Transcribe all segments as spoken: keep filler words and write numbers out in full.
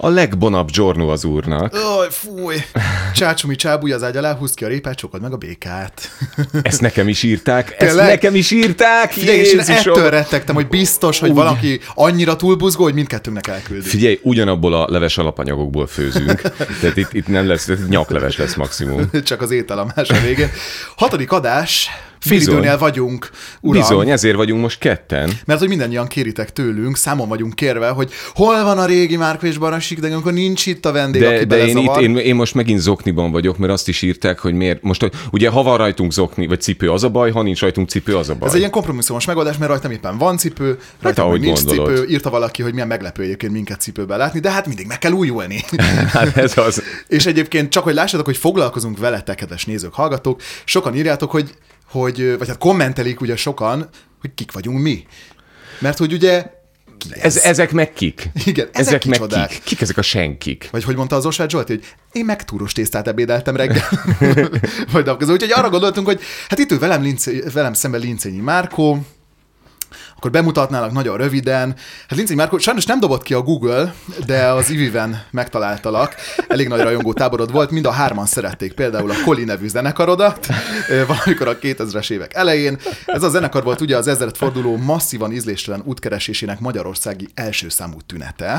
A legbonabb giorno az úrnak. Aj, fúj! Csácsumi csábúj az ágy alá, húzd ki a répát, csokod meg a békát. Ezt nekem is írták, ezt Tényleg? nekem is írták! Figyelj, és én Jézusom! ettől rettegtem, hogy biztos, hogy Úgy. valaki annyira túlbuzgó, hogy mindkettőnknek elküldi. Figyelj, ugyanabból a leves alapanyagokból főzünk, tehát itt, itt nem lesz, itt nyakleves lesz maximum. Csak az étel a más a végén. Hatodik adás, Bizony. félidőnél vagyunk, uram. Bizony, ezért vagyunk most ketten. Mert hogy mindannyian kéritek tőlünk, számon vagyunk kérve, hogy hol van a régi Márko és Baranyik, de amikor nincs itt a vendég, De, aki de én, itt, belezavar. én, én most megint zokniban vagyok, mert azt is írták, hogy miért. Most ugye ha van rajtunk zokni, vagy cipő, az a baj, ha nincs rajtunk cipő, az a baj. Ez egy ilyen kompromisszumos megoldás, mert rajtam éppen van cipő, rajtam ahogy meg nincs gondolod. cipő. Írta valaki, hogy milyen meglepő egyébként minket cipőben látni, de hát mindig meg kell újulni. Hát ez az. És egyébként csak, hogy lássátok, hogy foglalkozunk veletek, kedves nézők, hallgatók, sokan írjátok, hogy, hogy vagy hát kommentelik ugye sokan, hogy kik vagyunk mi. Mert hogy ugye ki ez? Ez, ezek meg kik? Igen, ezek, ezek meg kicsodák. kik? Kik ezek a senkik? Vagy hogy mondta az Osváth Zsolti, hogy én meg túros tésztát ebédeltem reggel. Vagy napközben. Úgyhogy arra gondoltunk, hogy hát itt ő velem, Lince, velem szemben Lincényi Márkó, akkor bemutatnálak nagyon röviden. Hát Lincényi Márkó sajnos nem dobott ki a Google, de az Iviven megtaláltalak. Elég nagy rajongó táborod volt, mind a hárman szerették például a Koli nevű zenekarodat, valamikor a kétezres évek elején. Ez a zenekar volt ugye az ezred forduló masszívan ízléstelen útkeresésének magyarországi első számú tünete.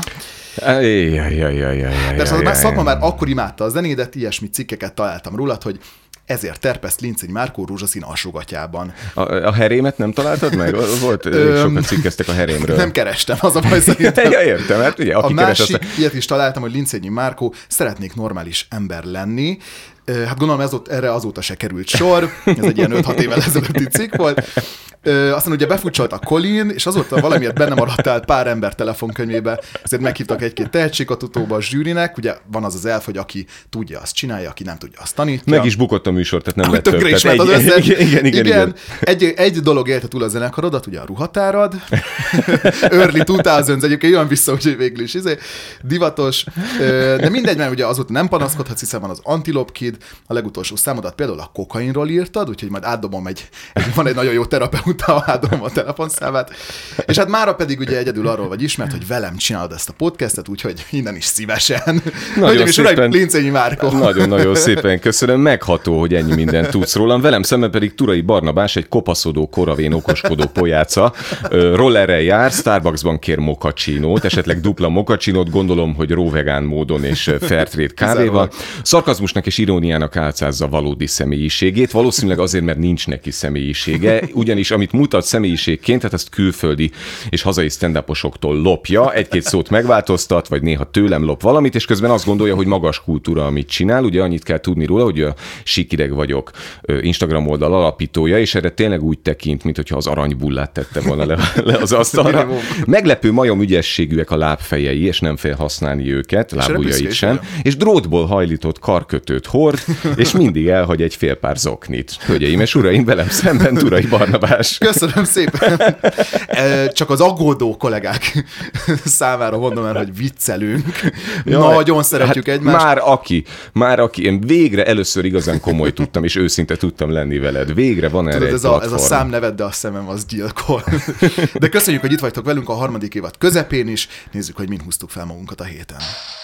Persze a szakma már akkor imádta a zenédet, ilyesmi cikkeket találtam rólad, hogy ezért terpeszt Lincényi Márkó rózsaszín alsógatyában. A, a herémet nem találtad meg? Volt, elég sokat cikkeztek a herémről. Nem kerestem, az a baj szerintem. Ja, értem, hát ugye, aki a másik, keres, aztán... ilyet is találtam, hogy Lincényi Márkó szeretnék normális ember lenni. Hát gondolom ez ott, erre azóta se került sor, ez egy ilyen öt-hat évvel ezelőtti cikk volt. Aztán ugye befutcsolt a Colin, és azóta valamiért benne maradtál pár ember telefonkönyvébe, ezért meghívtak egy-két tehetségkutatóba a zsűrinek, ugye van az az elf, hogy aki tudja, azt csinálja, aki nem tudja, azt tanítja. Meg is bukott a műsor, tehát nem lett több. Tökre is Tehát ment az egy, összes. igen, igen, igen, igen. Egy, egy dolog élte túl a zenekarodat, ugye a ruhatárad. Early kétezres egyébként jön vissza, úgyhogy végül is izé, divatos. De mindegy, mert ugye azóta nem panaszkodhatsz, hiszen van az Antilope Kid, a legutolsó számodat például a kokainról írtad, úgyhogy majd átdobom egy, egy van egy nagyon jó terapeuta, átdobom a telefonszámát. És hát mára pedig ugye egyedül arról vagy ismert, hogy velem csinálod ezt a podcastet, úgyhogy innen is szívesen. Nagyon szépen, Lincényi Márkó. Nagyon-nagyon szépen köszönöm. Megható, hogy ennyi mindent tudsz rólam. Velem szemben pedig Turai Barnabás, egy kopaszodó, koravén, okoskodó pojáca. Rollerrel jár, Starbucksban kér mokacsinót, esetleg dupla mokacsinót, gondolom, hogy róvegán módon és fairtrade kávéval. Szarkazmusnak és iróniának álcázza valódi személyiségét, valószínűleg azért, mert nincs neki személyisége, ugyanis amit mutat személyiségként, tehát ezt külföldi és hazai stand-uposoktól lopja, egy-két szót megváltoztat, vagy néha tőlem lop valamit, és közben azt gondolja, hogy magas kultúra, amit csinál. Ugye annyit kell tudni róla, hogy a Sikideg vagyok Instagram oldal alapítója, és erre tényleg úgy tekint, mintha az aranybullát tette volna le, le az asztalra. Meglepő majom ügyességűek a lábfejei, és nem fél használni őket, lábujjait sem, és drótból hajlított karkötőt hord, és mindig elhagy egy fél pár zoknit. Hölgyeim és uraim, velem szemben Turai Barnabás. Köszönöm szépen. Csak az aggódó kollégák számára mondom el, hogy viccelünk. Jaj, nagyon szeretjük hát egymást. Már aki, már aki, én végre először igazán komoly tudtam, és őszinte tudtam lenni veled. Végre van erre. Tudod, egy ez, a, ez a szám neved, de a szemem az gyilkol. De köszönjük, hogy itt vagytok velünk a harmadik évad közepén is. Nézzük, hogy mind húztuk fel magunkat a héten.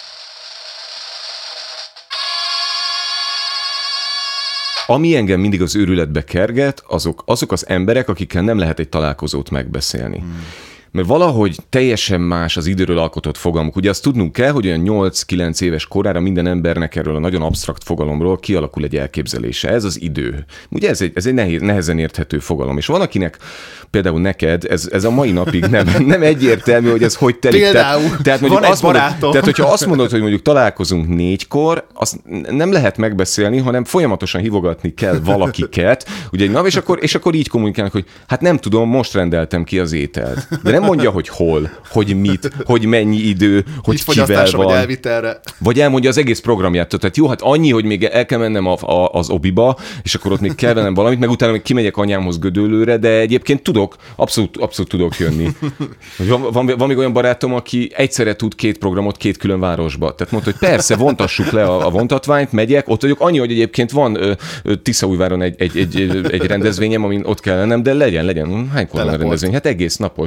Ami engem mindig az őrületbe kerget, azok, azok az emberek, akikkel nem lehet egy találkozót megbeszélni. Hmm. Mert valahogy teljesen más az időről alkotott fogalmuk. Ugye azt tudnunk kell, hogy olyan nyolc-kilenc éves korára minden embernek erről a nagyon absztrakt fogalomról kialakul egy elképzelése. Ez az idő. Ugye ez egy, ez egy nehéz, nehezen érthető fogalom. És van, akinek, például neked, ez, ez a mai napig nem, nem egyértelmű, hogy ez hogy telik. Például, tehát, tehát van egy barátom. Mondod, tehát, hogyha azt mondod, hogy mondjuk találkozunk négykor, azt nem lehet megbeszélni, hanem folyamatosan hívogatni kell valakiket, ugye egy nap, és akkor, és akkor így kommunikálnak, hogy hát nem tudom, most rendeltem ki az ételt. De nem mondja, hogy hol, hogy mit, hogy mennyi idő, hogy kivel van. Vagy elvitelre. Vagy elmondja az egész programját. Tehát jó, hát annyi, hogy még el kell mennem a, a, az obiba, és akkor ott még kell vennem valamit, meg utána még kimegyek anyámhoz Gödöllőre, de egyébként tudok, abszolút, abszolút tudok jönni. Van, van, van még olyan barátom, aki egyszerre tud két programot két külön városba. Tehát mondta, hogy persze, vontassuk le a, a vontatványt, megyek, ott vagyok. Annyi, hogy egyébként van ö, ö, Tiszaújváron egy, egy, egy, egy rendezvényem, amin ott kell lennem, de legyen, legyen. Hánykor van a rendezvény? Hát egész napos, de akkor tudok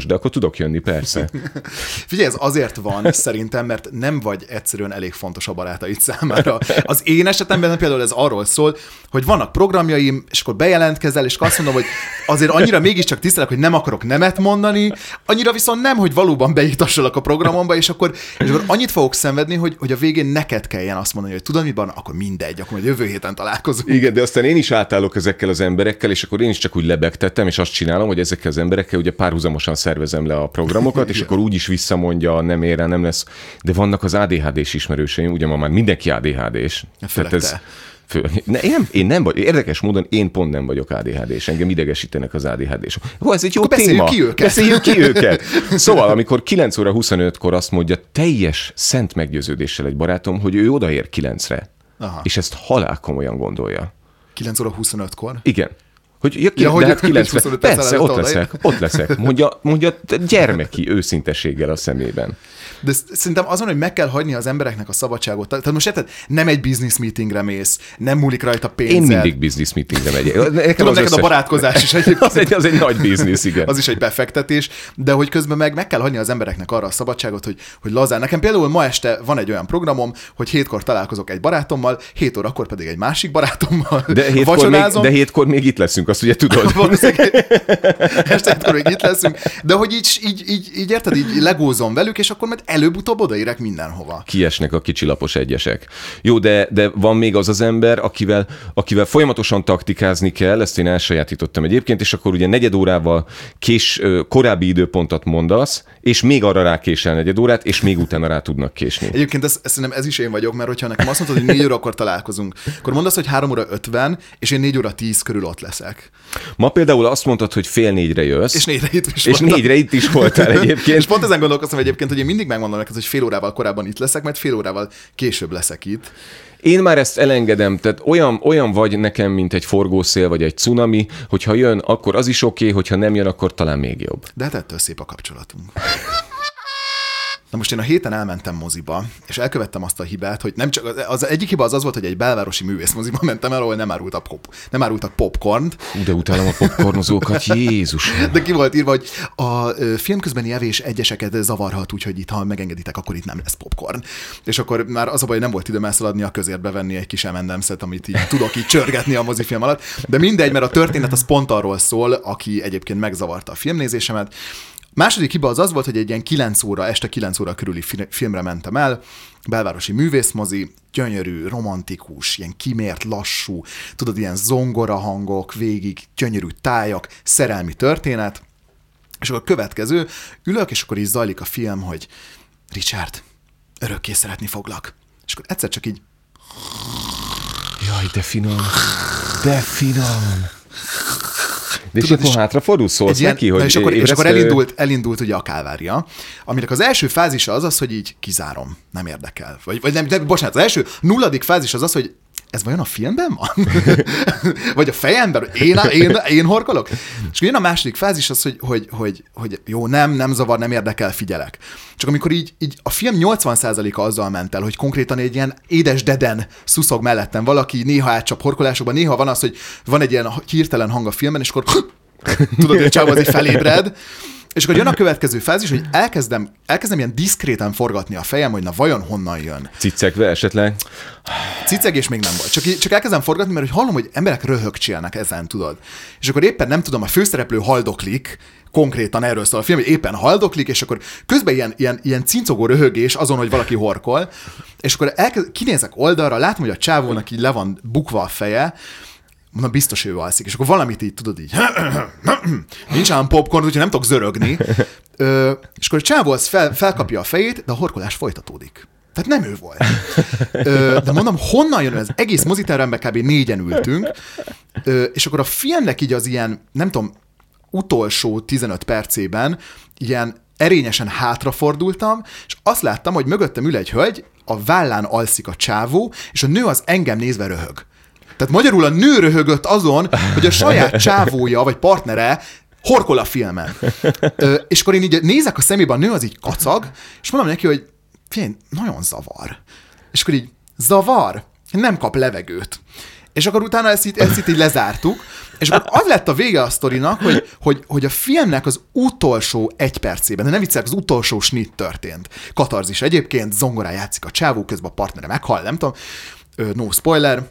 tudok jönni, persze. Figyelj, ez azért van szerintem, mert nem vagy egyszerűen elég fontos a barátaid számára. Az én esetemben például ez arról szól, hogy vannak programjaim, és akkor bejelentkezel, és azt mondom, hogy azért annyira mégiscsak tisztelek, hogy nem akarok nemet mondani, annyira viszont nem, hogy valóban beiktassalak a programomba, és akkor, és akkor annyit fogok szenvedni, hogy, hogy a végén neked kelljen azt mondani, hogy tudod, mit van, akkor mindegy, akkor majd jövő héten találkozunk. Igen, de aztán én is átállok ezekkel az emberekkel, és akkor én is csak úgy lebegtettem, és azt csinálom, hogy ezekkel az emberekkel ugye párhuzamosan szervezem le a programokat, és akkor úgy is visszamondja, nem ér rá, nem lesz. De vannak az á dé há dés ismerőseim, ugye ma már mindenki á dé há dés. Tehát ez, fő, ne, én, nem, én nem vagyok, érdekes módon én pont nem vagyok á dé há dés, engem idegesítenek az á dé há désok. Hó, ez egy jó akkor téma. Beszéljük ki őket. Beszéljük ki őket. Szóval, amikor kilenc óra huszonötkor azt mondja teljes szent meggyőződéssel egy barátom, hogy ő odaér kilencre, aha, és ezt halál komolyan gondolja. kilenc óra huszonötkor? Igen. Hogy ja, ja, de hát kilencre, persze, ott leszek, ott leszek. Mondja, mondja gyermeki őszinteséggel a szemében. De szerintem azon, hogy meg kell hagyni az embereknek a szabadságot. Tehát most érted, nem egy business meetingre mész, nem múlik rajta pénzed. Én mindig business meetingre megyek. Tudom, neked összes... a barátkozás is egy... az, egy, az egy nagy biznisz, igen. Az is egy befektetés, de hogy közben meg meg kell hagyni az embereknek arra a szabadságot, hogy, hogy lazán. Nekem például ma este van egy olyan programom, hogy hétkor találkozok egy barátommal, hét órakor pedig egy másik barátommal. De hétkor, még, de hétkor még itt leszünk, azt ugye tudod. Este hétkor még itt leszünk. De hogy így, így, így, így érted, így legózom velük, és akkor majd előbb-utóbb odaérek mindenhova. Kiesnek a kicsilapos egyesek. Jó, de, de van még az az ember, akivel, akivel folyamatosan taktikázni kell, ezt én elsajátítottam egyébként, és akkor ugye negyed órával kés, korábbi időpontot mondasz, és még arra rákésel negyed órát, és még utána rá tudnak késni. Egyébként ez, ez, ez is én vagyok, mert hogyha nekem azt mondod, hogy négy órakor találkozunk, akkor mondasz, hogy három óra ötven, és én négy óra tíz körül ott leszek. Ma például azt mondtad, hogy fél négyre jössz. És négyre itt is És voltam. négyre itt is voltál egyébként. És pont ezen gondolkoztam egyébként, hogy én mindig megmondom neked, hogy fél órával korábban itt leszek, mert fél órával később leszek itt. Én már ezt elengedem, tehát olyan, olyan vagy nekem, mint egy forgószél, vagy egy cunami, hogyha jön, akkor az is oké, okay, hogyha nem jön, akkor talán még jobb. De hát ettől szép a kapcsolatunk. Na most én a héten elmentem moziba, és elkövettem azt a hibát, hogy nem csak az egyik hiba az az volt, hogy egy belvárosi művészmoziba mentem el, ahol nem árultak, pop, nem árultak popcornt. De utálom a popcornozókat, Jézus! De ki volt írva, hogy a film közbeni evés egyeseket zavarhat, úgyhogy itt, ha megengeditek, akkor itt nem lesz popcorn. És akkor már az a baj, hogy nem volt időm elszaladni a közértbe venni egy kis em and em's-et, amit így tudok így csörgetni a mozifilm alatt. De mindegy, mert a történet az pont arról szól, aki egyébként megzavarta a filmnézésemet. Második hiba az az volt, hogy egy ilyen kilenc óra, este kilenc óra körüli filmre mentem el, belvárosi művészmozi, gyönyörű, romantikus, ilyen kimért, lassú, tudod, ilyen zongora hangok, végig gyönyörű tájak, szerelmi történet, és akkor a következő, ülök, és akkor így zajlik a film, hogy Richard, örökké szeretni foglak. És akkor egyszer csak így... Jaj, de finom, de finom. De és akkor hátrafordul, szólsz ilyen, neki, hogy és akkor, ébresztő... és akkor elindult, elindult ugye a kálvária, aminek az első fázisa az az, hogy így kizárom, nem érdekel. Vagy, vagy nem, nem, bocsánat, az első nulladik fázis az az, hogy ez vajon a filmben van? Vagy a fejemben? Én, én, én horkolok? És jön a második fázis az, hogy, hogy, hogy, hogy jó, nem, nem zavar, nem érdekel, figyelek. Csak amikor így, így a film nyolcvan százaléka azzal ment el, hogy konkrétan egy ilyen édes deden szuszog mellettem valaki, néha átcsap horkolásokban, néha van az, hogy van egy ilyen hirtelen hang a filmben, és akkor tudod, hogy a csáv az így felébred. És akkor jön a következő fázis, hogy elkezdem, elkezdem ilyen diszkréten forgatni a fejem, hogy na vajon honnan jön. Cicegve esetleg? Cicegés még nem volt. Csak, csak elkezdem forgatni, mert hogy hallom, hogy emberek röhögcsélnek ezen, tudod. És akkor éppen nem tudom, a főszereplő haldoklik, konkrétan erről szól a film, hogy éppen haldoklik, és akkor közben ilyen, ilyen, ilyen cincogó röhögés azon, hogy valaki horkol, és akkor elkezd, kinézek oldalra, látom, hogy a csávónak így le van bukva a feje, mondom, biztos ő alszik, és akkor valamit így, tudod így, nincs ám popcorn, úgyhogy nem tudok zörögni, Ö, és akkor a csávó az fel, felkapja a fejét, de a horkolás folytatódik. Tehát nem ő volt. Ö, de mondom, honnan jön ez? Egész moziteremben kb. Négyen ültünk, ö, és akkor a filmnek így az ilyen, nem tudom, utolsó tizenöt percében ilyen erényesen hátrafordultam, és azt láttam, hogy mögöttem ül egy hölgy, a vállán alszik a csávó, és a nő az engem nézve röhög. Tehát magyarul a nő röhögött azon, hogy a saját csávója vagy partnere horkol a filmen. Ö, és akkor én így nézek a szemébe, a nő az így kacag, és mondom neki, hogy figyelj, nagyon zavar. És akkor így, zavar? Nem kap levegőt. És akkor utána ezt itt, ezt itt így lezártuk, és akkor az lett a vége a sztorinak, hogy, hogy, hogy a filmnek az utolsó egy percében, de ne viccelek, az utolsó snit történt. Katarzis egyébként, zongorán játszik a csávó, közben a partnere meghal, nem tudom, no spoiler,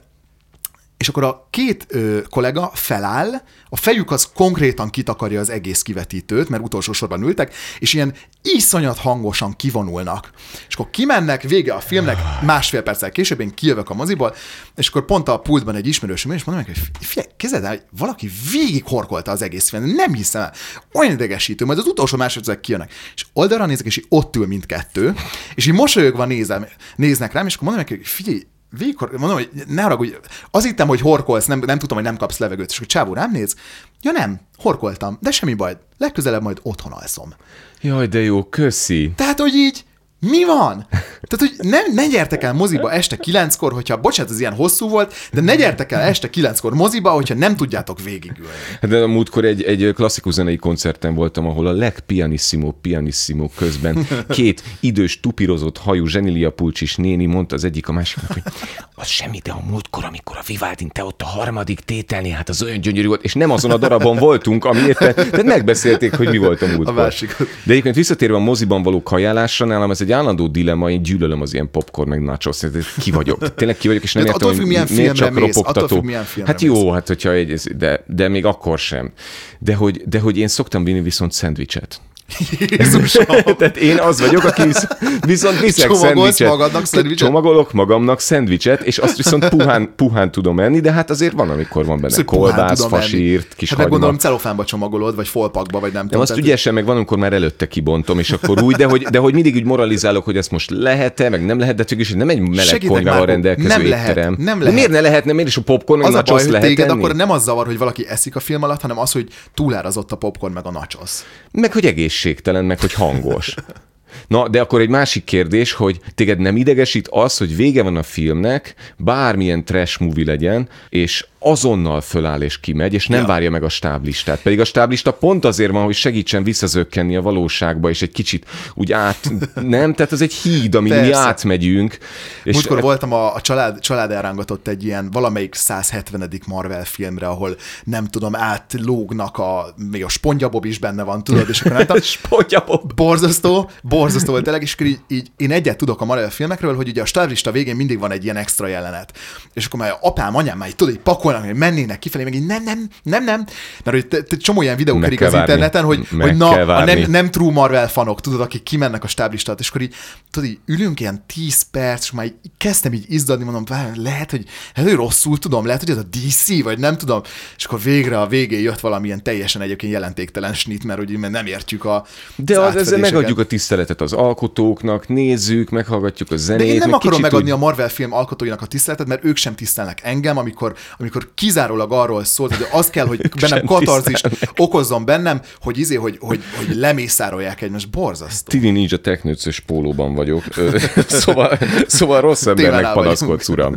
és akkor a két ö, kollega feláll, a fejük az konkrétan kitakarja az egész kivetítőt, mert utolsó sorban ültek, és ilyen iszonyat hangosan kivonulnak. És akkor kimennek, vége a filmnek, másfél perccel később én kijövök a moziból, és akkor pont a pultban egy ismerősöm, és mondom neki, hogy figyelj, kezded el, hogy valaki végig horkolta az egész film, nem hiszem el, olyan idegesítő, majd az utolsó másodpercek kijönnek. És oldalra nézek, és így ott ül mindkettő, és így mosolyogva nézem, néznek rám, és akkor mondom neki, hogy figyelj, végig, mondom, hogy ne haragudj, azt hittem, hogy horkolsz, nem, nem tudtam, hogy nem kapsz levegőt, és akkor csávó rám néz, ja nem, horkoltam, de semmi baj, legközelebb majd otthon alszom. Jaj, de jó, köszi. Tehát, hogy így, mi van? Tehát, hogy ne, ne gyertek el moziba este kilenckor, hogyha, bocsánat, ez ilyen hosszú volt, de ne gyertek el este kilenckor moziba, hogyha nem tudjátok végigülni. De a múltkor egy, egy klasszikus zenei koncerten voltam, ahol a legpianissimo, pianissimo közben két idős, tupirozott hajú Zsenilia Pulcsis néni mondta az egyik a másiknak, hogy az semmi, de a múltkor, amikor a Vivaldin te ott a harmadik tételnél, hát az olyan gyönyörű volt, és nem azon a darabon voltunk, ami éppen, tehát megbeszélték, hogy mi volt a múltkor. A másik. De egyébként visszatérve a moziban való kajálásra, nálam ez egy állandó dilemma, én gyűlölöm az ilyen popcorn meg nachos, ki vagyok. Tényleg ki vagyok, és nem értem, hogy miért milyen csak mész, ropogtató. Hát jó, mész. hát hogyha egy, de, de még akkor sem. De hogy, de hogy én szoktam vinni viszont szendvicset. Jézusom! Tehát én az vagyok, aki viszont viszek Csomagolsz szendvicset. magadnak szendvicset? Csomagolok magamnak szendvicset, és azt viszont puhán, puhán tudom enni, de hát azért van, amikor van benne kolbász, fasírt, kis hát hagyma. gondolom celofánba csomagolod, vagy folpakba, vagy nem Nem, tudom. azt ügyesen, meg van, amikor már előtte kibontom, és akkor úgy, de hogy, de hogy mindig úgy moralizálok, hogy ezt most lehet-e, meg nem lehet, de végül is nem egy meleg konyvával rendelkező nem étterem. Lehet, nem de lehet. miért ne lehetne, miért is a popcorn, meg az a baj, hogy lehet téged enni? akkor nem az zavar, hogy valaki eszik a film alatt, hanem az, hogy túlárazott a popcorn meg a nachos. Meg hogy egészségtelen, meg hogy hangos. Na, de akkor egy másik kérdés, hogy téged nem idegesít az, hogy vége van a filmnek, bármilyen trash movie legyen, és azonnal föláll és kimegy, és nem ja. várja meg a stáblistát. Pedig a stáblista pont azért van, hogy segítsen visszazökkenni a valóságba, és egy kicsit úgy át... Nem? Tehát az egy híd, amin mi átmegyünk. És múltkor e... voltam a, a család, család elrángatott egy ilyen valamelyik száz hetvenedik Marvel filmre, ahol nem tudom, átlógnak a... Még a SpongeBob is benne van, tudod? És akkor nem tudom... SpongeBob! Borzasztó, borzasztó volt tényleg, és akkor így, így én egyet tudok a Marvel filmekről, hogy ugye a stáblista végén mindig van egy ilyen extra jelenet. És akkor már apám, anyám már így tudod, így pakolnak, hogy mennének kifelé, meg így nem, nem, nem, nem. Mert hogy te, te csomó ilyen videó kerik az interneten, hogy, hogy na, a nem, nem true Marvel fanok, tudod, akik kimennek a stáblistát, és akkor így, tudod, így ülünk ilyen tíz perc, és már így kezdtem így izzadni, mondom, lehet, hogy, lehet, hogy rosszul tudom, lehet, hogy ez a dé cé, vagy nem tudom. És akkor végre a végén jött valamilyen teljesen egyébként jelentéktelen snit, mert ugye nem értjük a de az ezzel megadjuk a tiszteletet az alkotóknak, nézzük, meghallgatjuk a zenét. De én nem akarom megadni úgy... a Marvel film alkotóinak a tiszteletet, mert ők sem tisztelnek engem, amikor, amikor kizárólag arról szólt, hogy az kell, hogy bennem katarzist okozzon bennem, hogy izé, hogy, hogy, hogy lemészárolják egymást. Borzasztó. Tini Ninja teknőcös pólóban vagyok. szóval, szóval rossz embernek panaszkodsz, uram.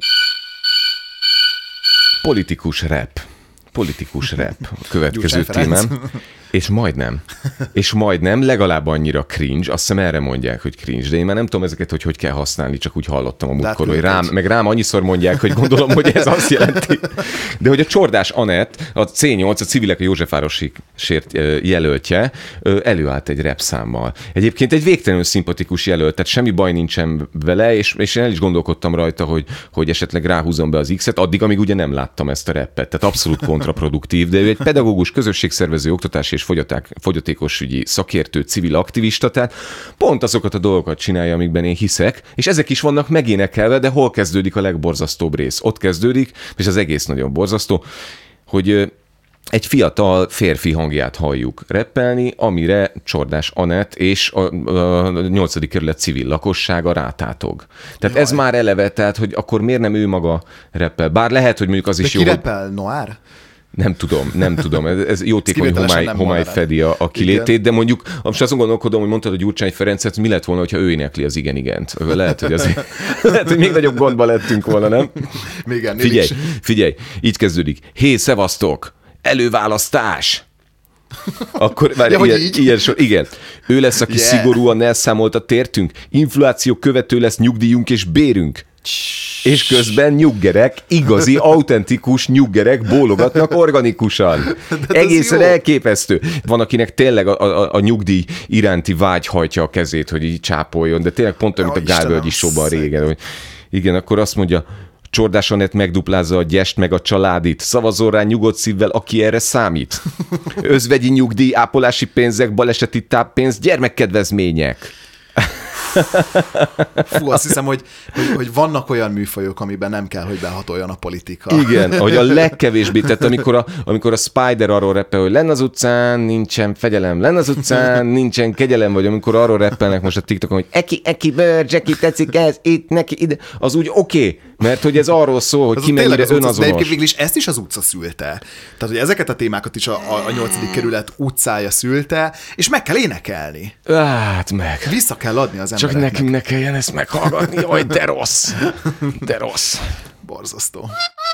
Politikus rap. Politikus rap. A következő témám. És majdnem. És majdnem, legalább annyira cringe, azt hiszem erre mondják, hogy cringe, de én már nem tudom ezeket, hogy hogy kell használni, csak úgy hallottam a múltkor, hogy rám, meg rám annyiszor mondják, hogy gondolom, hogy ez azt jelenti. De hogy a Csordás Anett, a cé nyolc, a Civilek a Józsefvárosi sért jelöltje, előállt egy rap számmal. Egyébként egy végtelenül szimpatikus jelölt, tehát semmi baj nincsen vele, és, és én el is gondolkodtam rajta, hogy, hogy esetleg ráhúzom be az X-et, addig, amíg ugye nem láttam ezt a rappet, tehát abszolút kontraproduktív, de ő egy pedagógus, közösségszervező, oktatási és fogyatékosügyi szakértő, civil aktivista, tehát pont azokat a dolgokat csinálja, amikben én hiszek, és ezek is vannak megénekelve, de hol kezdődik a legborzasztóbb rész? Ott kezdődik, és az egész nagyon borzasztó, hogy egy fiatal férfi hangját halljuk reppelni, amire Csordás Anett és a, a nyolcadik kerület civil lakossága rátátog. Tehát Jaj. Ez már eleve, tehát hogy akkor miért nem ő maga reppel? Bár lehet, hogy mondjuk az de is ki jó, reppel? Hogy... Noir? Nem tudom, nem tudom. Ez, ez jótékony homály, homály fedi a, a kilétét, igen. De mondjuk most azon gondolkodom, hogy mondtad a Gyurcsány Ferencet, mi lett volna, hogyha ő énekli az igen-igent. Lehet, hogy azért, lehet, hogy még nagyobb gondba lettünk volna, nem? Még ennél figyelj, is. figyelj, így kezdődik. Hé, szevasztok! Előválasztás! Akkor várj, ja, ilyen, ilyen sor, igen. Ő lesz, aki yeah. szigorúan elszámoltat értünk. Infláció követő lesz nyugdíjunk és bérünk. És közben nyuggerek, igazi, autentikus nyuggerek bólogatnak organikusan. Egészen elképesztő. Van, akinek tényleg a, a, a nyugdíj iránti vágy hajtja a kezét, hogy így csápoljon, de tényleg pont olyan, mint a Gálvölgyi showban régen, hogy igen, akkor azt mondja, Csordás Anett megduplázza a gyest meg a családit. Szavazzon rá nyugodt szívvel, aki erre számít. Özvegyi nyugdíj, ápolási pénzek, baleseti táppénz, gyermekkedvezmények. Fú, azt hiszem, hogy, hogy, hogy vannak olyan műfajok, amiben nem kell, hogy behatoljon a politika. Igen, hogy a legkevésbé, tehát amikor a, amikor a Spider arról reppel, hogy lenn az utcán, nincsen fegyelem, lenn az utcán, nincsen kegyelem, vagy amikor arról reppelnek most a TikTokon, hogy eki, eki, bőr, Jackie, tetszik ez, itt, neki, ide, az úgy oké, okay, mert hogy ez arról szól, hogy az ki mennyire önazonos. De végül is ezt is az utca szülte. Tehát, hogy ezeket a témákat is a, a nyolcadik kerület utcája szülte, és meg kell énekelni. Hát meg. Vissza kell adni az embereknek. Csak nekünk ne kelljen ezt meghallgatni. Jaj, de rossz. De rossz. Borzasztó.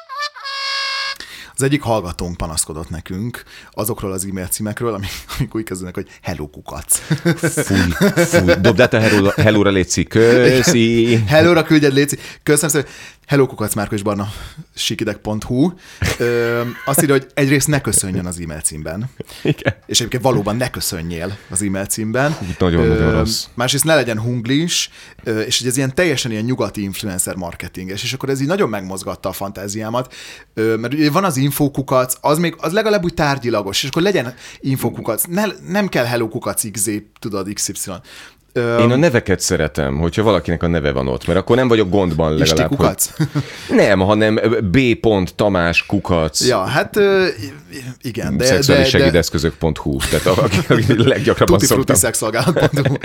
Az egyik hallgatónk panaszkodott nekünk azokról az e-mail címekről, amik, amik úgy kezdenek, hogy hello kukac. Fúj, fúj. Dobd át a hello, hello-ra, létszik. Köszi. Hello-ra küldjed, létszik. Köszönöm szépen. Hello kukac, Márko és Barna, sikidek pont hu. Ö, azt írja, hogy egyrészt ne köszönjön az e-mail címben. Igen. És egyébként valóban ne köszönjél az e-mail címben. Nagyon, Ö, nagyon rossz. Másrészt ne legyen hunglis, és hogy ez ilyen teljesen ilyen nyugati influencer marketinges, és akkor ez így nagyon megmozgatta a fantáziámat, mert ugye van az infókukac, az még az legalább úgy tárgyilagos, és akkor legyen infókukac, ne, nem kell hello kukac xz, tudod, iksz ipszilon. Én a neveket szeretem, hogyha valakinek a neve van ott, mert akkor nem vagyok gondban legalább. Isti kukac? Hogy... Nem, hanem B. Tamás kukac. Ja, hát igen. De, szexuális de, segédeszközök pont hu, tehát a, a leggyakrabban Tutti szoktam. Frutti szexszolgálat pont hu.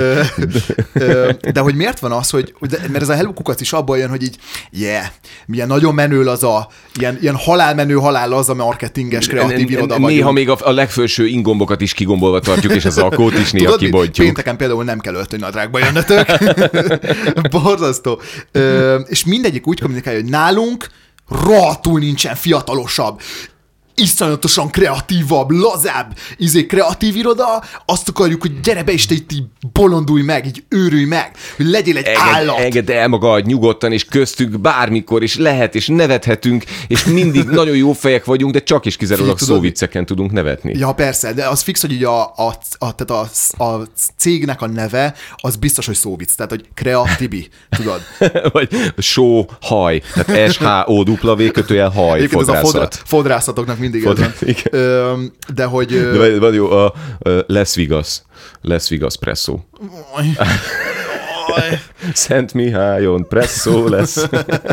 De hogy miért van az, hogy, mert ez a hello kukac is abból jön, hogy így, yeah, milyen nagyon menő az a, ilyen, ilyen halálmenő halál az a marketinges kreatív iroda vagyunk. Néha még a, a legfelső ingombokat is kigombolva tartjuk, és az alkót is néha kibontjuk. Pénteken például nem kell öltönynadrágba jönnötök. Borzasztó. Ö, és mindegyik úgy kommunikálja, hogy nálunk rohadtul nincsen fiatalosabb, iszonyatosan kreatívabb, lazább, izé kreatív iroda, azt akarjuk, hogy gyere be, és te itt így bolondulj meg, így őrülj meg, hogy legyél egy engedd, állat. Engedd el magad nyugodtan, és köztük bármikor, és lehet, és nevethetünk, és mindig nagyon jó fejek vagyunk, de csak is kizárólag szóvicceken tudunk nevetni. Ja, persze, de az fix, hogy így a, a, a, tehát a, a cégnek a neve, az biztos, hogy szóvicc, tehát, hogy kreatibi, tudod? Vagy show, haj, tehát S H O W kötőjel haj, fodrászat. Fodrászatoknak mindig ez van. Ö, de hogy... De van jó, a, a Las Vegas. Las Vegas presszó. Szent Mihályon presszó lesz.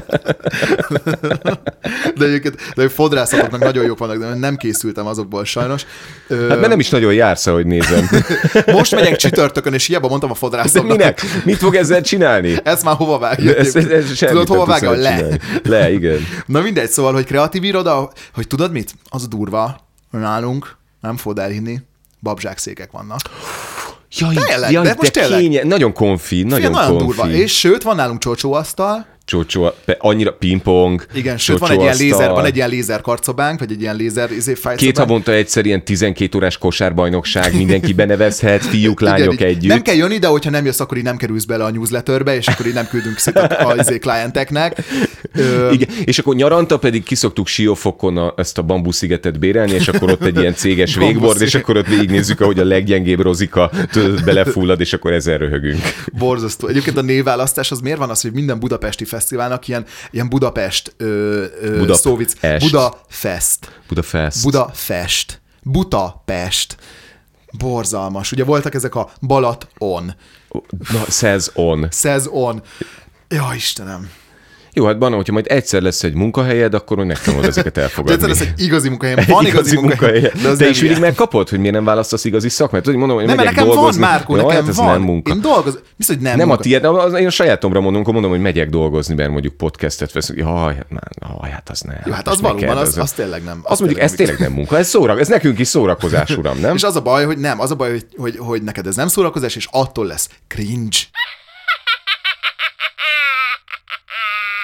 De egyébként de fodrászatoknak nagyon jók vannak, de nem készültem azokból sajnos. Hát mert nem is nagyon jársz, ahogy nézem. Most megyek csütörtökön, és hiába mondtam a fodrászatoknak. De minek? Mit fog ezzel csinálni? Ez már hova vágja? Ez, ez, ez tudod, hova vágja? Le. Csinálni. Le, igen. Na mindegy, szóval, hogy kreatív iroda, hogy tudod mit? Az durva, nálunk, nem fogod elhinni, babzsákszékek vannak. Jaj, tényleg, jaj, de most de tényleg. Kénye, nagyon konfi, nagyon Fiam, konfi. Durva. És sőt, van nálunk csócsóasztal. Csócsó, annyira pingpong. Igen, sőt, van egy ilyen lézer, van egy ilyen lézer karcobánk, vagy egy ilyen lézer izé, fájtszobánk. Két havonta egyszer ilyen tizenkét órás kosárbajnokság, mindenki benevezhet, fiúk, lányok igen, együtt. Nem kell jönni, de hogyha nem jössz, akkor így nem kerülsz bele a newsletterbe, és akkor így nem küldünk szét a izé, klienteknek. Igen, és akkor nyaranta pedig kiszoktuk Siófokon a, ezt a bambuszszigetet bérelni, és akkor ott egy ilyen céges végbord, és akkor ott végignézzük, ahogy a leggyengébb rozika belefullad, és akkor ezen röhögünk. Borzasztó. Egyébként a névválasztás az miért van az, hogy minden budapesti fesztiválnak ilyen, ilyen Budapest ö, ö, Budap- szóvic. est. Budafest. Budafest. Budafest. Budapest. Borzalmas. Ugye voltak ezek a Balaton. Na, Szezon. Szezon. Ja, Istenem. Jó, hát Banna, hogyha majd egyszer lesz egy munkahelyed, akkor hogy megtanulod ezeket elfogadni. Egyszer lesz egy igazi munkahelyem. Van igazi, igazi munkahelyem. De, de is mindig megkapod, hogy miért nem választasz igazi szakmát? Tudod, mondom, hogy nem, megyek nekem dolgozni. van, Márkó, ja, nekem hát ez van. nem munka. Én dolgozom. Biztos, hogy nem Nem munka. a tiéd, az, én a sajátomra mondom, akkor mondom, hogy megyek dolgozni, mert mondjuk podcastet veszünk. Jaj, hát már, jaj, hát az nem. Jó, hát az valóban, az, az tényleg nem. Az, az mondjuk, ez tényleg nem munka, ez szórak, ez nekünk is szórakozás, uram, nem? És az a baj, hogy nem, az a baj, hogy, hogy, hogy neked ez nem szórakozás, és attól lesz cringe.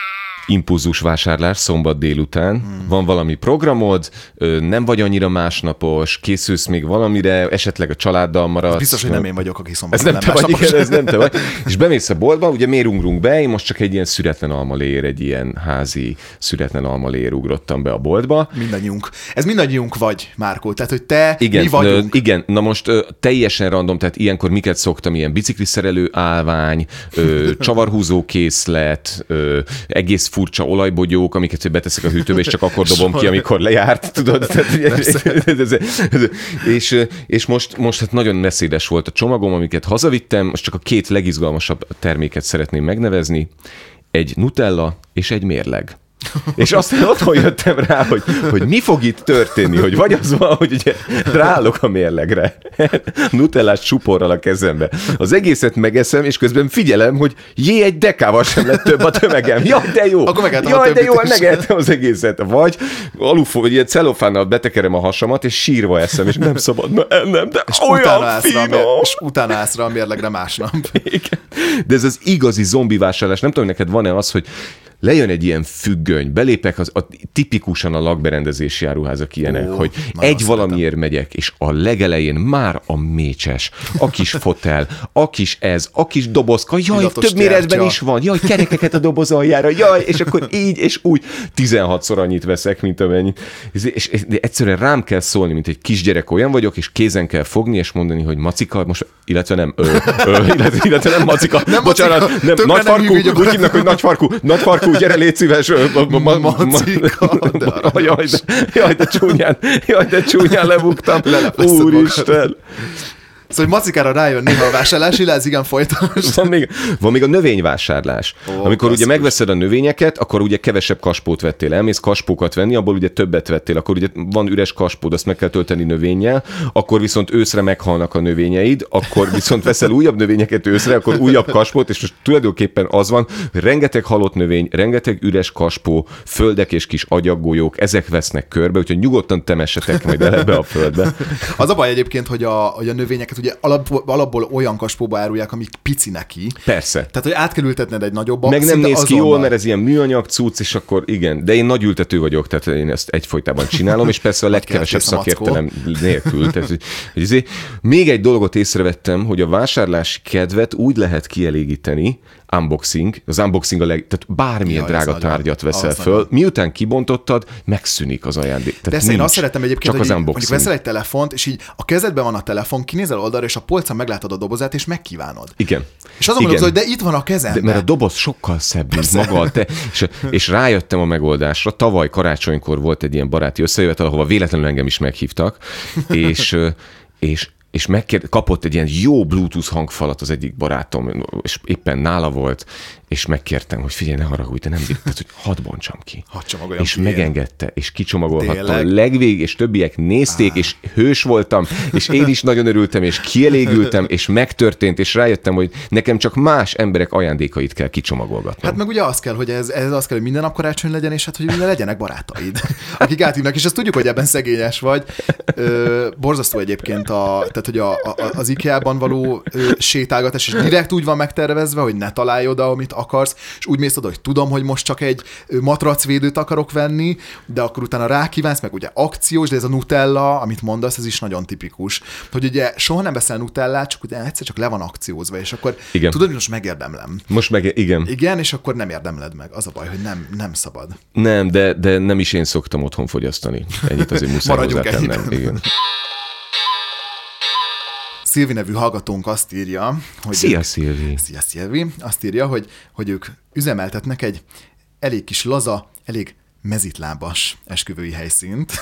impulzus vásárlás szombat délután, hmm. van valami programod, nem vagy annyira másnapos, készülsz még valamire, esetleg a családdal maradsz. Ez biztos, hogy nem én vagyok, aki szombaton ez nem, nem te vagy, igen, ez nem te vagy. És bemész a boltba, ugye miért ugrunk be, én most csak egy ilyen szüretlen almalér, egy ilyen házi szüretlen almalér ugrottam be a boltba. Mindannyiunk. Ez mindannyiunk vagy, Márkó, tehát hogy te, igen, mi vagyunk. Ö, igen, na most ö, teljesen random, tehát ilyenkor miket szoktam, ilyen bicikliszerelő állvány, ö, csavarhúzó készlet, ö, egész furcsa olajbogyók, amiket beteszek a hűtőbe, és csak akkor dobom ki, amikor lejárt, tudod? és és most, most hát nagyon messzéles volt a csomagom, amiket hazavittem, most csak a két legizgalmasabb terméket szeretném megnevezni, egy Nutella és egy mérleg. És aztán otthon jöttem rá, hogy, hogy mi fog itt történni, hogy vagy az van, hogy ugye ráállok a mérlegre, nutellás csuporral a kezembe. Az egészet megeszem, és közben figyelem, hogy jé, egy dekával sem lett több a tömegem. Jaj, de jó! Akkor Jaj, de jó, megettem az egészet. Vagy alufó, vagy ilyen celofánnal betekerem a hasamat, és sírva eszem, és nem szabad ennem, de és olyan finom! És utána állsz rá a mérlegre másnap. Igen. De ez az igazi zombi vásárlás. Nem tudom, neked van-e az, hogy lejön egy ilyen függöny, belépek az, a, tipikusan a lakberendezési áruházak ilyenek, Ó, hogy egy valamiért megyek, és a legelején már a mécses, a kis fotel, a kis ez, a kis dobozka, jaj, Illatos több méretben is van, jaj, kerekeket a doboz aljára, jaj, és akkor így és úgy tizenhatszor annyit veszek, mint amennyi. És, és, és egyszerűen rám kell szólni, mint egy kisgyerek, olyan vagyok, és kézen kell fogni, és mondani, hogy macika, most, illetve nem, ö, ö, illetve, illetve nem macika, nem bocsánat, macika, nem, nagyfarkú, úgy hívnak, hogy nagyfarkú, nagyfarkú, gyere, légy szíves. Macika, jaj, de, jaj, de csúnyán, jaj, de csúnyán lebuktam. Úristen. Szóval, hogy macikára rájön néha a vásárlási láz, igen, folytos. Van még, van még a növényvásárlás. Ó, Amikor klasszikus. Ugye megveszed a növényeket, akkor ugye kevesebb kaspót vettél. Elmész kaspókat venni, abból ugye többet vettél. Akkor ugye van üres kaspód, azt meg kell tölteni növényel, akkor viszont őszre meghalnak a növényeid, akkor viszont veszel újabb növényeket őszre, akkor újabb kaspót, és most tulajdonképpen az van, hogy rengeteg halott növény, rengeteg üres kaspó, földek és kis agyagolyók, ezek vesznek körbe, úgyhogy nyugodtan temessetek majd el ebbe a földbe. Az a baj egyébként, hogy a, hogy a növényeket ugye alapból, alapból olyan kaspóba árulják, amik pici neki. Persze. Tehát, hogy át kell ültetned egy nagyobba. Meg nem néz ki jól, mert ez ilyen műanyag cucc, és akkor igen. De én nagy ültető vagyok, tehát én ezt egyfolytában csinálom, és persze a legkevesebb szakértelem nélkül. Tehát, hogy, hogy azért, még egy dolgot észrevettem, hogy a vásárlási kedvet úgy lehet kielégíteni, unboxing, az unboxing a leg... Tehát bármilyen ja, drága tárgyat veszel föl, nagyon. Miután kibontottad, megszűnik az ajándék. De ezt én azt szeretem egyébként, hogy mondjuk veszel egy telefont, és így a kezedben van a telefon, kinézel oldalra, és a polcon meglátod a dobozát, és megkívánod. Igen. És azon gondolsz, hogy de itt van a kezemben. De, mert a doboz sokkal szebb, mint maga a te. És, és rájöttem a megoldásra. Tavaly karácsonykor volt egy ilyen baráti összejövetel, ahova véletlenül engem is meghívtak, és, és és megkér, kapott egy ilyen jó Bluetooth hangfalat az egyik barátom, és éppen nála volt, és megkértem, hogy figyelj, ne haragudj, de nem bírtad, hogy hadd bontsam ki. Hadd és ilyen. Megengedte, és kicsomagolhattam a legvégig, és többiek nézték, ah. és hős voltam, és én is nagyon örültem, és kielégültem, és megtörtént, és rájöttem, hogy nekem csak más emberek ajándékait kell kicsomagolgatnom. Hát meg ugye az kell, hogy ez, ez az kell, hogy minden nap karácsony legyen, és hát, hogy ugye legyenek barátaid, akik átívnak, és azt tudjuk, hogy ebben szegényes vagy. Ö, borzasztó egyébként a, tehát, hogy a, a, az IKEA-ban való ö, sétálgatás, és direkt úgy van megtervezve, hogy ne találj oda, amit akarsz, és úgy mész oda, hogy tudom, hogy most csak egy matracvédőt akarok venni, de akkor utána rákívánsz, meg ugye akciós, de ez a Nutella, amit mondasz, ez is nagyon tipikus. Hogy ugye soha nem veszel Nutellát, csak ugye egyszer csak le van akciózva, és akkor igen. Tudod, hogy most megérdemlem. Most meg, igen. Igen, és akkor nem érdemled meg. Az a baj, hogy nem, nem szabad. Nem, de, de nem is én szoktam otthon fogyasztani. Ennyit azért muszáj hozzátennem. Igen. Szilvi nevű hallgatónk azt írja, hogy... Szia, Szilvi! Szia, Szilvi! Azt írja, hogy, hogy ők üzemeltetnek egy elég kis laza, elég mezitlábas esküvői helyszínt.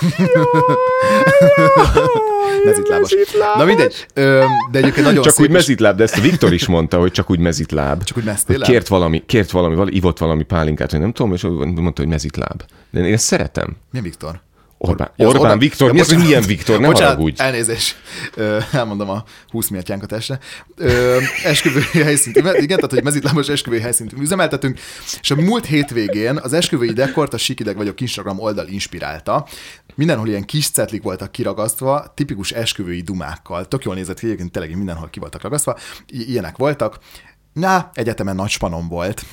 Mezitlábas. Mezitlábas. Na mindegy. Ö, de egyébként nagyon csak szép úgy mezitláb, de ezt a Viktor is mondta, hogy csak úgy mezitláb. Csak úgy meztéláb? Kért valami, kért valami, valami, ivott valami pálinkát, hogy nem tudom, és mondta, hogy mezitláb. De én ezt szeretem. Milyen Viktor? Orbán, ja, Orbán, Orbán Viktor, ja, mi az, hogy milyen Viktor? Ne bocsánat, haragudj. Elnézést, Ö, elmondom a húsz miatyánkat este. Ö, esküvői helyszínt, igen, tehát, hogy mezitlábos esküvői helyszínt üzemeltetünk, és a múlt hétvégén az esküvői dekort a Sikideg vagyok Instagram oldal inspirálta. Mindenhol ilyen kis cetlik voltak kiragasztva, tipikus esküvői dumákkal. Tök jól nézett ki, egyébként tényleg mindenhol ki voltak ragasztva. I- ilyenek voltak. Na, egyetemen nagy spanom volt.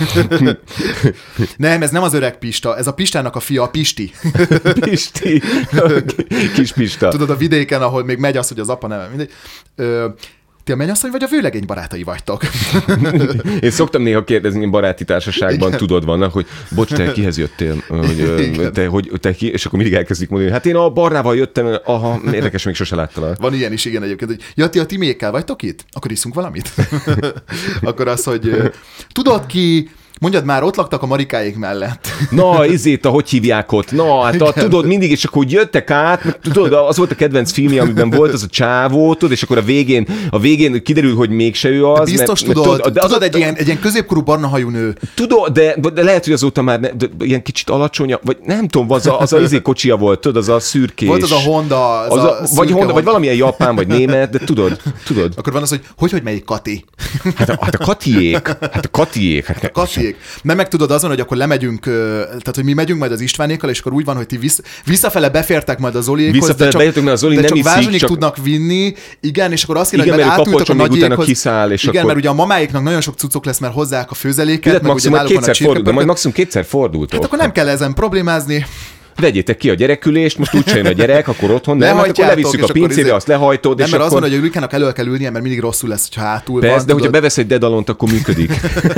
Nem, ez nem az öreg Pista, ez a Pistának a fia, a Pisti. Pisti. Kis Pista. Tudod, a vidéken, ahol még megy az, hogy az apa neve, mindegy. Ö, ti a mennyasszony vagy a vőlegény barátai vagytok? Én szoktam néha kérdezni baráti társaságban, igen. Tudod, vannak, hogy bocs, te kihez jöttél? Hogy, te, hogy, te ki? És akkor mindig elkezdik mondani, hát én a Barnával jöttem, aha, érdekes, még sose láttalak. Van ilyen is, igen, egyébként, hogy ja, ti a Timékkel vagytok itt? Akkor iszunk valamit? Akkor az, hogy tudod ki, mondjad már, ott laktak a Marikáék mellett. Na, izét, hogy hívják ott? Na, hát a, tudod, mindig, és akkor jöttek át, meg, tudod, az volt a kedvenc filmje, amiben volt az a csávó, tudod, és akkor a végén, a végén kiderül, hogy mégse ő az. De biztos mert, tudod, mert, de tudod, egy, ilyen, egy ilyen középkorú barna hajú nő. Tudod, de, de lehet, hogy azóta már ne, de, ilyen kicsit alacsonyabb, vagy nem tudom, az a, az a izé kocsia volt, tudod, az a szürkés. Volt az a Honda. Az az a, a vagy Honda, Honda, vagy valamilyen japán, vagy német, de tudod, tudod. Akkor van az, hogy hogy, hogy melyik Kati? Hát a, hát a Katiék, hát a Katiék. Hát a Katiék. Nem meg tudod, az van, hogy akkor lemegyünk, tehát hogy mi megyünk majd az Istvánékkal, és akkor úgy van, hogy ti vissz, visszafele befértek majd a Zoliékhoz, visszafele de csak, mert a Zoli de nem csak iszik, vázsonik csak... tudnak vinni, igen, és akkor azt kéne, hogy meg átültek a nagyékhoz. Kiszáll, és igen, akkor... mert ugye a mamáiknak nagyon sok cuccok lesz, mert hozzák a főzeléket, meg maximum ugye kétszer fordul, de majd maximum kétszer fordultok. Hát akkor nem kell ezen problémázni. Vegyétek ki a gyerekülést, most úgy jön a gyerek, akkor otthon nem, hát akkor levisszük a pincébe, azt lehajtod, nem, és mert akkor... az van, hogy a Lulikának elő kell ülnie, mert mindig rosszul lesz, ha hátul Persze, van. de hogyha bevesz egy dedalont, akkor működik.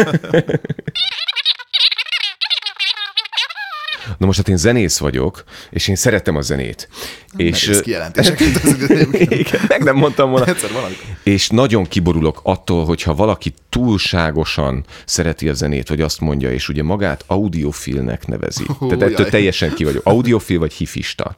Na most hát én zenész vagyok, és én szeretem a zenét. És ez kijelentéseket. Igen, meg nem mondtam volna. És nagyon kiborulok attól, hogyha valaki túlságosan szereti a zenét, vagy azt mondja, és ugye magát audiofilnek nevezi. Hú, Tehát ettől jaj. teljesen ki vagyok. Audiofil vagy hifista?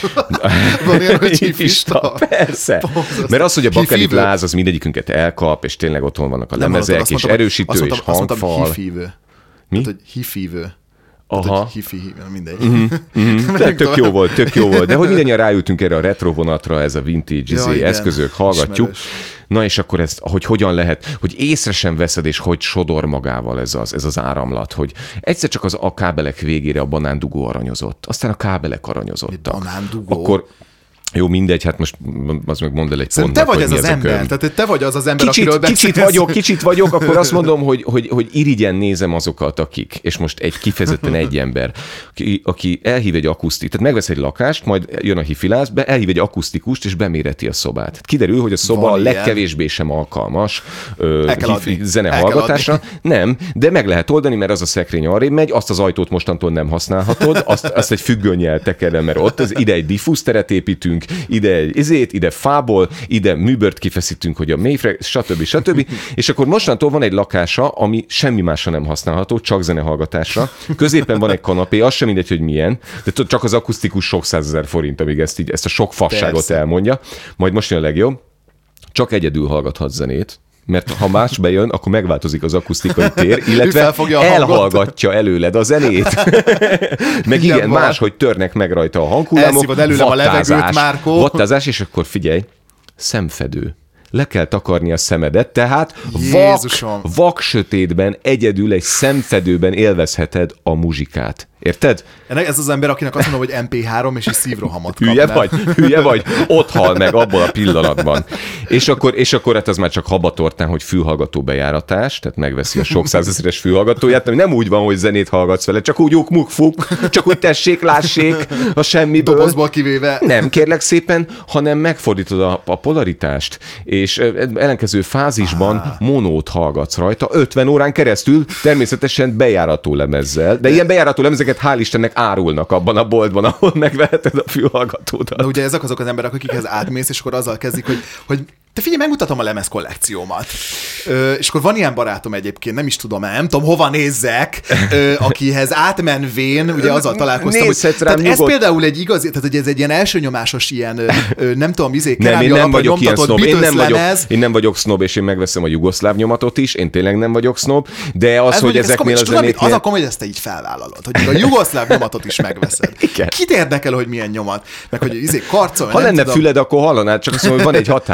Van ilyen, hogy hifista? Persze. Mert az, hogy a bakelit láz, az mindegyikünket elkap, és tényleg otthon vannak a nem lemezek, mondtam, és mondtam, erősítő, mondtam, és hangfal. Azt mondtam, hifívő. Mi? Tehát, hogy hifívő. Aha. Hifi, mindegy. Mm-hmm. Mm-hmm. tök jó volt, tök jó volt. De hogy mindannyian ráültünk erre a retro vonatra, ez a vintage ja, izé, eszközök, hallgatjuk. Ismerős. Na és akkor ezt, hogy hogyan lehet, hogy észre sem veszed, és hogy sodor magával ez az, ez az áramlat, hogy egyszer csak az a kábelek végére a banándugó aranyozott, aztán a kábelek aranyozottak. Banándugó? Akkor jó, mindegy, hát most az meg mondd el egy pontnak, te vagy az az ember, tehát te vagy az az ember, kicsit, akiről kicsit vagyok, kicsit vagyok, akkor azt mondom, hogy, hogy, hogy irigyen nézem azokat, akik, és most egy kifejezetten egy ember, aki, aki elhív egy akusztik, tehát megvesz egy lakást, majd jön a hifilász, be, elhív egy akusztikust, és beméreti a szobát. Kiderül, hogy a szoba van a legkevésbé sem alkalmas ö, hifi, zenehallgatásra. Nem, de meg lehet oldani, mert az a szekrény arrébb megy, azt az ajtót mostantól nem használhatod, azt, azt egy függönnyel tekerem, mert ott az, ide egy diffúzteret építünk, ide egy izét, ide fából, ide műbört kifeszítünk, hogy a mélyfre, stb. stb. És akkor mostantól van egy lakása, ami semmi másra nem használható, csak zenehallgatásra. Középen van egy kanapé, az sem mindegy, hogy milyen, de tudod, csak az akusztikus sok százezer forint, amíg ezt, így, ezt a sok fasságot Persze. elmondja. Majd most jön a legjobb, csak egyedül hallgathat zenét, mert ha más bejön, akkor megváltozik az akusztikai tér, illetve elhallgatja előled a zenét. Meg igen, igen máshogy törnek meg rajta a hanghullámok. Elszívod előlem a levegőt, Márkó. Vattázás, és akkor figyelj, szemfedő. Le kell takarni a szemedet, tehát vak, vak sötétben egyedül egy szemfedőben élvezheted a muzsikát. Érted? Ez az ember, akinek azt mondom, hogy em pé három és egy szívrohamot kap. Hülye vagy, hülye vagy, ott hal meg abból a pillanatban. És akkor, és akkor hát az már csak habatortán, hogy fülhallgató bejáratás, tehát megveszi a sok százezeres fülhallgatóját, ami nem úgy van, hogy zenét hallgatsz vele, csak úgy uk-muk-fuk, csak úgy tessék, lássék, a semmiből. Dobozból kivéve. Nem, kérlek szépen, hanem megfordítod a, a polaritást, és ellenkező fázisban ah. monót hallgatsz rajta, ötven órán keresztül, természetesen bejárató lemezzel, de, de ilyen bejárató lemezeket hál' Istennek árulnak abban a boltban, ahol megveheted a fülhallgatódat. Na ugye ezek azok az emberek, akikhez átmész, és akkor azzal kezdik, hogy, hogy te figyelj, megmutatom a lemez kollekciómat. Ö, és akkor van ilyen barátom egyébként, nem is tudom, nem tudom, hova nézzek, ö, akihez átmenvén, ugye azzal találkoztam, hogy, tehát ez nyugodt. Például egy igazi, tehát hogy ez egy ilyen elsőnyomásos ilyen, ö, nem tudom, izé, nem, én nem vagyok ilyen sznob, én nem vagyok, én nem vagyok sznob, és én megveszem a jugoszláv nyomatot is, én tényleg nem vagyok sznob, de az, ez hogy ezeknél a zenéknél... Az a komoly, hogy ezt te így felvállalod, hogy a jugoszláv nyomatot is megveszed. Kit érdekel, hogy milyen nyomat? Meg hogy izé karcol, ha lenne tudom. Füled, akkor hallanád, csak azt mondom, hogy van egy határ, van egy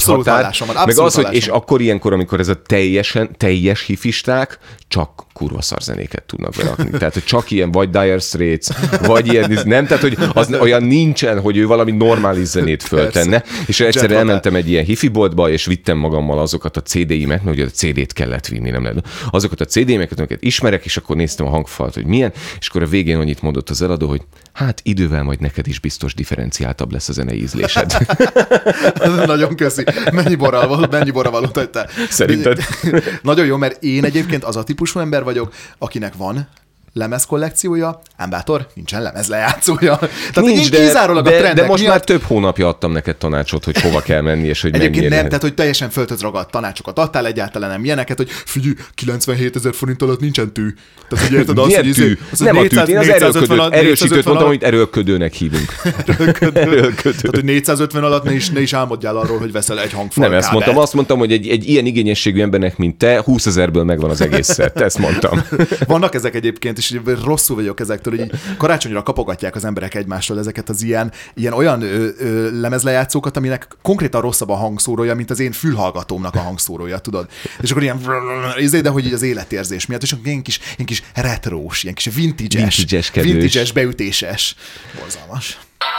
abszolút határ. hallásom van, Meg abszolút az, hogy, hallásom és van. akkor ilyenkor, amikor ez a teljesen, teljes hifisták, csak kurva szar zenéket tudnak berakni. Tehát, hogy csak ilyen vagy Dire Straits, vagy ilyen, nem, tehát, hogy az olyan nincsen, hogy ő valami normális zenét föltenne. Persze. És egyszer Jet elmentem egy ilyen hifiboltba, és vittem magammal azokat a cé dé-imet, mert ugye a cé dét kellett vinni, nem lehet. Azokat a cé dé-imet, amiket ismerek, és akkor néztem a hangfalat, hogy milyen, és akkor a végén annyit mondott az eladó, hogy hát idővel majd neked is biztos differenciáltabb lesz a zenei ízlésed. Nagyon köszi. Mennyi borral való, mennyi borral való te. Szerinted? Nagyon jó, mert én egyébként az a típusú ember vagyok, akinek van lemez kollekciója, ám bátor, nincsen lemez lejátszója. Tehát Nincs, de, kizárólag de, a trendek de most miatt... már több hónapja adtam neked tanácsot, hogy hova kell menni, és hogy Egyébként mennyire. nem, tehát hogy teljesen földhöz ragadt tanácsokat adtál, egyáltalán nem ilyeneket, hogy figyelj, kilencvenhétezer forint alatt nincsen tű. Tehát, hogy érted azt, milyen hogy tű? izé, az Nem négyszáz, a tűt, én az erőlködőt, erősítőt mondtam, alatt, amit erőlködőnek hívunk. erőlködő. Erőlködő. Tehát, hogy négyszázötven alatt ne is, ne is álmodjál arról, hogy veszel egy hangfal. Nem ezt mondtam, azt mondtam, hogy egy, egy ilyen igényességű embernek, mint te, húszezerből megvan az egész szett. Ezt mondtam. Vannak ezek egyébként, és rosszul vagyok ezektől, hogy karácsonyra kapogatják az emberek egymástól ezeket az ilyen, ilyen olyan ö, ö, lemezlejátszókat, aminek konkrétan rosszabb a hangszórója, mint az én fülhallgatómnak a hangszórója, tudod? És akkor ilyen de hogy így az életérzés miatt, és akkor ilyen kis, ilyen kis retrós, ilyen kis vintage-es, Vintage-es, vintage-es beütéses. Borzalmas.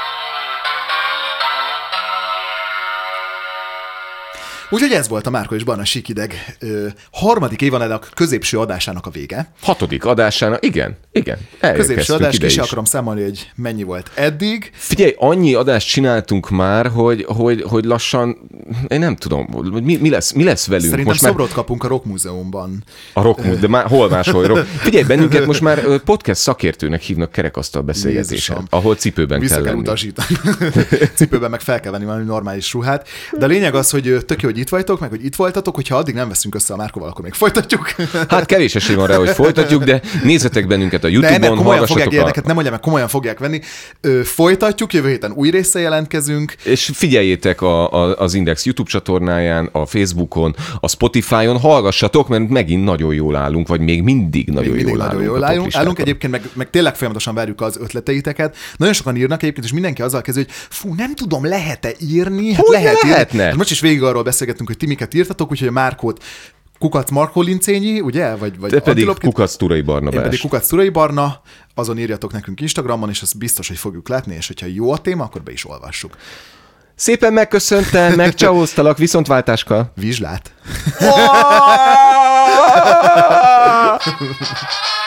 Úgyhogy ez volt a Márko és Barna Sikideg ö, harmadik évadának középső adásának a vége. Hatodik adásának, igen, igen. Középső adás, ki sem akarom számolni, hogy mennyi volt eddig. Figyelj, annyi adást csináltunk már, hogy, hogy, hogy lassan, én nem tudom, mi, mi, lesz, mi lesz velünk. Szerintem most szobrot már... kapunk a Rock Múzeumban. A Rock Múzeum, de már hol máshol rock. Figyelj, bennünket most már podcast szakértőnek hívnak kerekasztal beszélgetésen, ahol cipőben Vissza kell kell lenni. utasítani. Cipőben meg fel kell venni valami normális ruhát. De a lényeg az, hogy tök jó, hogy itt vagytok, meg hogy itt voltatok, hogyha addig nem veszünk össze a Márkóval, akkor még folytatjuk. Hát kevés esély van rá, hogy folytatjuk, de nézzetek bennünket a YouTube-on, de komolyan fogják a... érdeket, nem mondjam, meg komolyan fogják venni. Ö, folytatjuk, jövő héten új része jelentkezünk. És figyeljétek a, a, az Index YouTube csatornáján, a Facebookon, a Spotify-on, hallgassatok, mert megint nagyon jól állunk, vagy még mindig nagyon még mindig jól nagyon állunk. Jól állunk, állunk egyébként, meg, meg tényleg folyamatosan várjuk az ötleteiteket. Nagyon sokan írnak egyébként, és mindenki azzal kezdő, hogy fú, nem tudom, lehet-e írni? Hát hogy lehet lehetne? Írni. Most is végig arról beszélgettünk, hogy ti miket írtatok, úgyhogy a Márkót Kukac Markó Lincényi, ugye? Vagy, vagy Te pedig Antilopkit. Kukac Turai Barnabás. Én pedig Kukac Turai Barna, azon írjatok nekünk Instagramon, és azt biztos, hogy fogjuk látni, és hogyha jó a téma, akkor be is olvassuk. Szépen megköszöntem, megcsavóztalak, viszontváltáskal. Vizslát!